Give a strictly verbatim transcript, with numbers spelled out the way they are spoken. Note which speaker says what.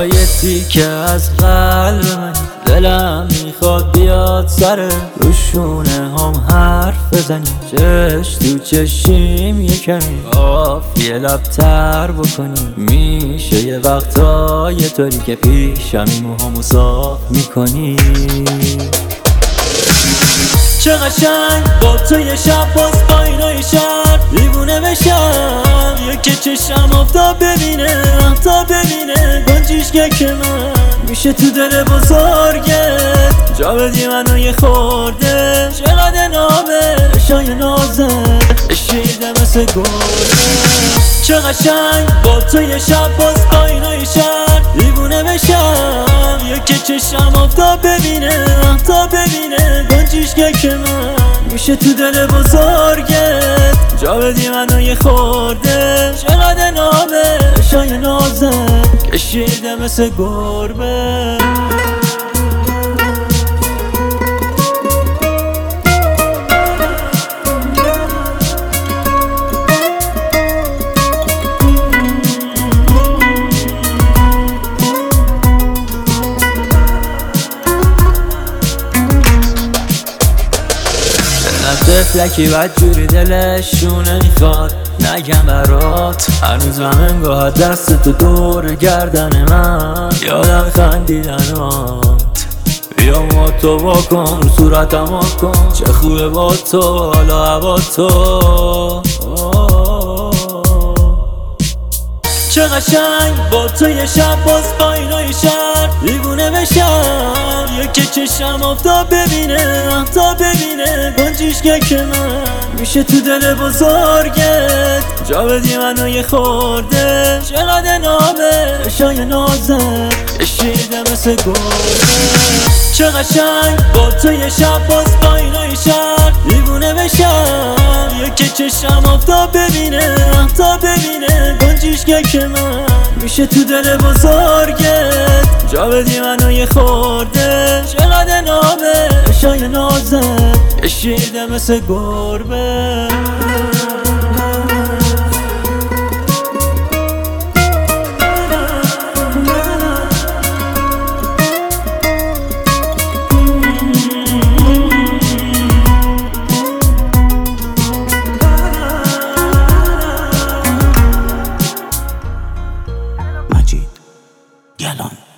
Speaker 1: تو یه تیکه از قلب منی، دلم میخواد بیاد سر روشونه هم حرف بزنی، چش تو چشیم یکمی قافیه لبتر بکنی. میشه یه وقتا یه طوری که پیشمی موهامو صاف میکنی. چه قشنگ با تو یه شب باز با اینای شب دیوونه بشم، یکی چشم آفتاب ببینه آفتاب ببینه گنجیشگه که من میشه تو دل بزرگت جا بدی منو یه خورده. چقدر نامه شای نازه اشیده مثل گرده. چه قشنگ با تو یه شب باز با اینای شب دیوونه بشم، یکی چشم آفتاب ببینه آفتاب ببینه گنجیشگه که من میشه تو دل بزرگت جا بدی منو یه خورده. چقدر نامه شای نازه کشیده مثل گربه. طفلکی بدجوری دلشونه میخواد نگم برات، هنوز من انگاه دست تو دور گردن من یادم خندیدنات. بیا ما تو واکن رو صورتم واکن، چه خوبه با تو حالا هوا تو. چه قشنگ با تو یه شب باز با اینای شب دیوونه بشم، یکی چشم آفتاب ببینه آفتاب ببینه گنجیشگه که من میشه تو دل بزرگت جا بدی منو یه خورده. چقدر نامه شای نازه کشیده مثل گرده. چه قشنگ با تو یه شب باز با اینای شب دیوونه بشم، یکی چشم آفتاب ببینه آفتاب ببینه گنجیشگه که من میشه تو دل بزرگت جا بدی منو یه خورده. چقدر نامه شای نازه کشیده مثل گربه.
Speaker 2: مجید گلان.